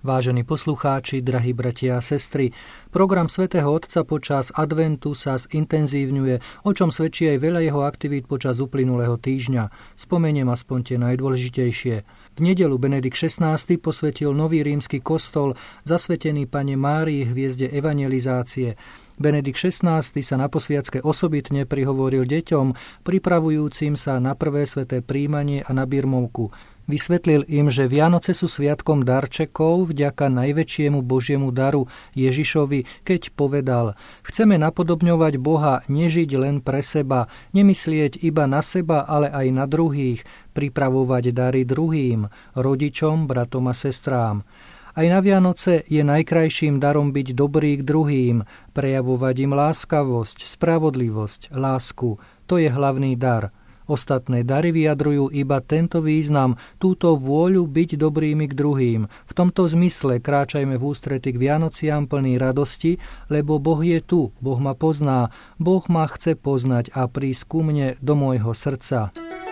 Vážení poslucháči, drahí bratia a sestry, program svätého Otca počas adventu sa zintenzívňuje, o čom svedčí aj veľa jeho aktivít počas uplynulého týždňa. Spomeniem aspoň tie najdôležitejšie. V nedeľu Benedikt XVI posvetil nový rímsky kostol zasvetený Panne Márii hviezde evangelizácie. Benedikt XVI sa na posviacke osobitne prihovoril deťom, pripravujúcim sa na prvé sväté prijímanie a na birmovku. Vysvetlil im, že Vianoce sú sviatkom darčekov vďaka najväčšiemu Božiemu daru Ježišovi, keď povedal: chceme napodobňovať Boha, nežiť len pre seba, nemyslieť iba na seba, ale aj na druhých, pripravovať dary druhým, rodičom, bratom a sestrám. Aj na Vianoce je najkrajším darom byť dobrý k druhým, prejavovať im láskavosť, spravodlivosť, lásku. To je hlavný dar. Ostatné dary vyjadrujú iba tento význam, túto vôľu byť dobrými k druhým. V tomto zmysle kráčajme v ústrety k Vianociam plný radosti, lebo Boh je tu, Boh ma pozná, Boh ma chce poznať a prísť ku mne do môjho srdca.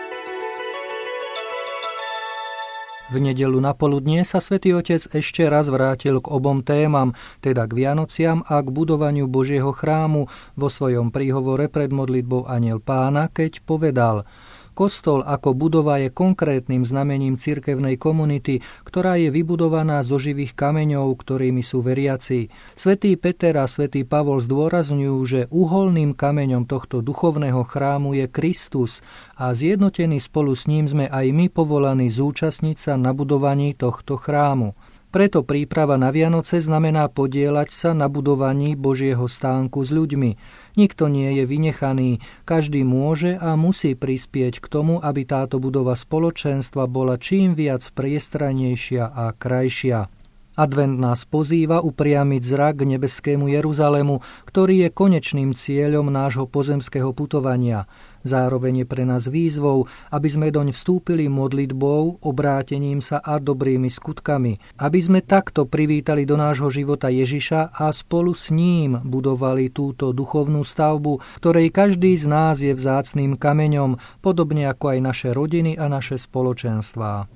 V nedeľu napoludnie sa Svätý Otec ešte raz vrátil k obom témam, teda k Vianociam a k budovaniu Božieho chrámu vo svojom príhovore pred modlitbou Anjel Pána, keď povedal: Kostol ako budova je konkrétnym znamením cirkevnej komunity, ktorá je vybudovaná zo živých kameňov, ktorými sú veriaci. Svätý Peter a svätý Pavol zdôrazňujú, že uholným kameňom tohto duchovného chrámu je Kristus a zjednotení spolu s ním sme aj my povolaní zúčastniť sa na budovaní tohto chrámu. Preto príprava na Vianoce znamená podieľať sa na budovaní Božieho stánku s ľuďmi. Nikto nie je vynechaný, každý môže a musí prispieť k tomu, aby táto budova spoločenstva bola čím viac priestranejšia a krajšia. Advent nás pozýva upriamiť zrak k nebeskému Jeruzalému, ktorý je konečným cieľom nášho pozemského putovania. Zároveň je pre nás výzvou, aby sme doň vstúpili modlitbou, obrátením sa a dobrými skutkami. Aby sme takto privítali do nášho života Ježiša a spolu s ním budovali túto duchovnú stavbu, ktorej každý z nás je vzácnym kameňom, podobne ako aj naše rodiny a naše spoločenstvá.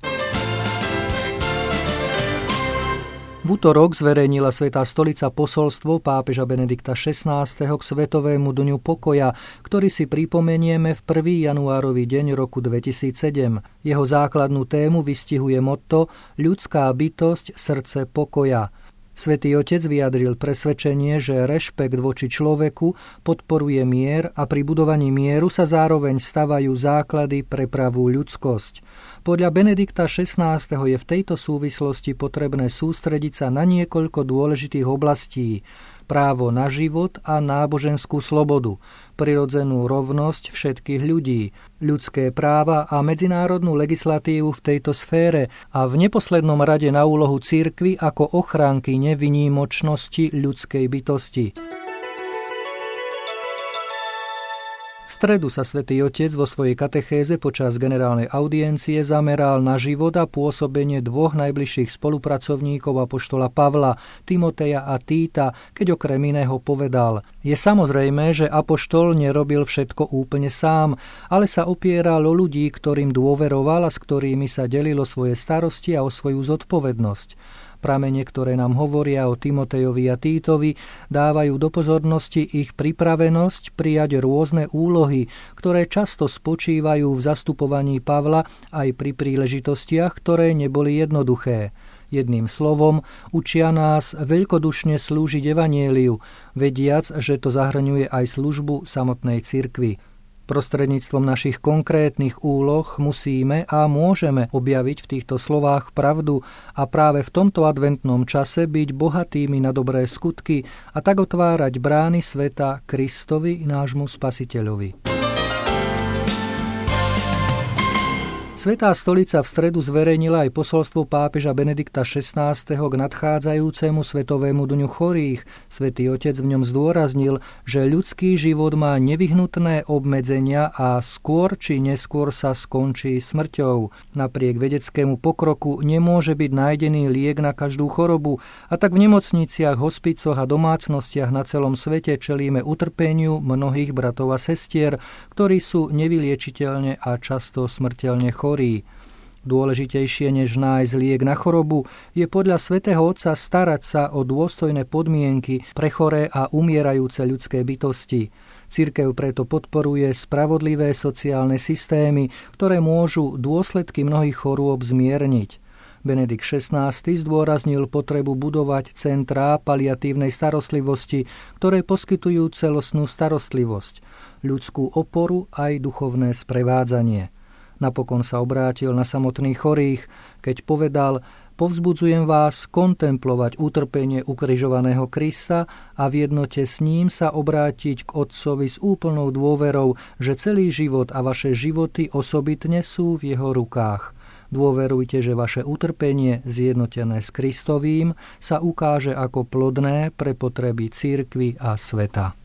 V utorok zverejnila Svätá stolica posolstvo pápeža Benedikta XVI k Svetovému dňu pokoja, ktorý si pripomenieme v 1. januárový deň roku 2007. Jeho základnú tému vystihuje motto Ľudská bytosť, srdce pokoja. Svätý Otec vyjadril presvedčenie, že rešpekt voči človeku podporuje mier a pri budovaní mieru sa zároveň stavajú základy pre pravú ľudskosť. Podľa Benedikta XVI je v tejto súvislosti potrebné sústrediť sa na niekoľko dôležitých oblastí: právo na život a náboženskú slobodu, prirodzenú rovnosť všetkých ľudí, ľudské práva a medzinárodnú legislatívu v tejto sfére a v neposlednom rade na úlohu cirkvi ako ochránky nevinímočnosti ľudskej bytosti. V stredu sa Svätý Otec vo svojej katechéze počas generálnej audiencie zameral na život a pôsobenie dvoch najbližších spolupracovníkov apoštola Pavla, Timoteja a Týta, keď okrem iného povedal: je samozrejmé, že apoštol nerobil všetko úplne sám, ale sa opieral o ľudí, ktorým dôveroval a s ktorými sa delilo svoje starosti a o svoju zodpovednosť. Pramene, ktoré nám hovoria o Timotejovi a Týtovi, dávajú do pozornosti ich pripravenosť prijať rôzne úlohy, ktoré často spočívajú v zastupovaní Pavla aj pri príležitostiach, ktoré neboli jednoduché. Jedným slovom, učia nás veľkodušne slúžiť evanjeliu, vediac, že to zahŕňuje aj službu samotnej cirkvi. Prostredníctvom našich konkrétnych úloh musíme a môžeme objaviť v týchto slovách pravdu a práve v tomto adventnom čase byť bohatými na dobré skutky a tak otvárať brány sveta Kristovi, nášmu Spasiteľovi. Svätá stolica v stredu zverejnila aj posolstvo pápeža Benedikta XVI k nadchádzajúcemu Svetovému dňu chorých. Svätý Otec v ňom zdôraznil, že ľudský život má nevyhnutné obmedzenia a skôr či neskôr sa skončí smrťou. Napriek vedeckému pokroku nemôže byť nájdený liek na každú chorobu a tak v nemocniciach, hospicoch a domácnostiach na celom svete čelíme utrpeniu mnohých bratov a sestier, ktorí sú nevyliečiteľne a často smrteľne chorí. Dôležitejšie než nájsť liek na chorobu je podľa svätého Otca starať sa o dôstojné podmienky pre choré a umierajúce ľudské bytosti. Cirkev preto podporuje spravodlivé sociálne systémy, ktoré môžu dôsledky mnohých chorôb zmierniť. Benedikt XVI zdôraznil potrebu budovať centrá paliatívnej starostlivosti, ktoré poskytujú celostnú starostlivosť, ľudskú oporu aj duchovné sprevádzanie. Napokon sa obrátil na samotných chorých, keď povedal: povzbudzujem vás kontemplovať utrpenie ukrižovaného Krista a v jednote s ním sa obrátiť k Otcovi s úplnou dôverou, že celý život a vaše životy osobitne sú v jeho rukách. Dôverujte, že vaše utrpenie, zjednotené s Kristovým, sa ukáže ako plodné pre potreby cirkvi a sveta.